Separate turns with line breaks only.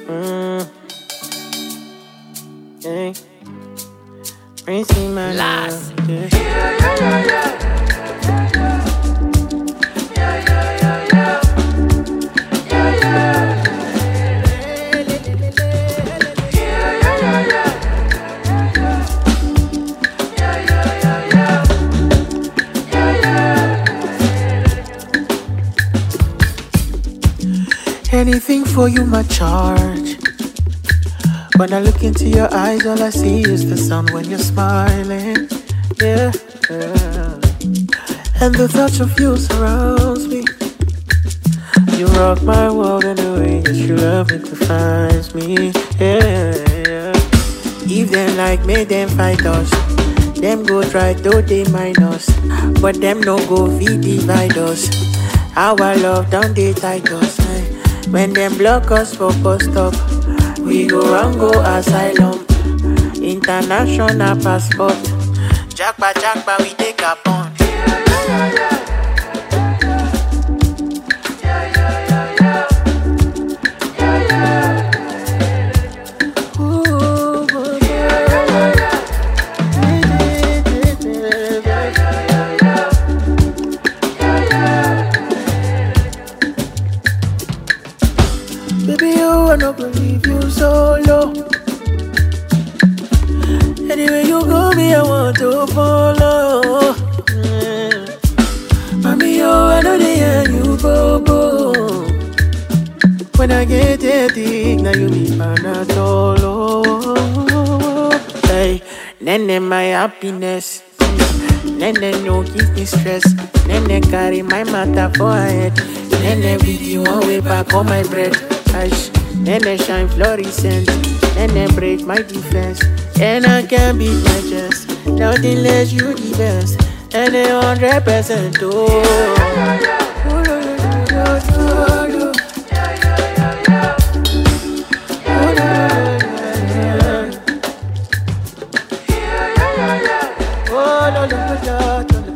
Mm. Hey. Rinsing my
Last.
love. Yeah. Anything for you, my charge. When I look into your eyes, all I see is the sun when you're smiling. Yeah, yeah. And the touch of you surrounds me. You rock my world in a way that you love it defines me. Yeah, yeah. If them like me, them fight us. Them go try to they minus, but them no go feed divide us. Our love don't they tight us. When them block us for post stop, we go run go asylum. International passport. Jackpa, we take a on. Baby, I don't believe you solo. Anywhere you go, me, I want to follow. Mami, I know they hear you, bobo. When I get it, now you be Panadol. Hey, nene, my happiness. Nene, no give me stress. Nene, carry my matter for her head. Nene, with you one way back on my bread. Nene, shine fluorescent. Nene, break my defense. And I can beat my chest. Nothing less, you the best. Nene, 100% oh.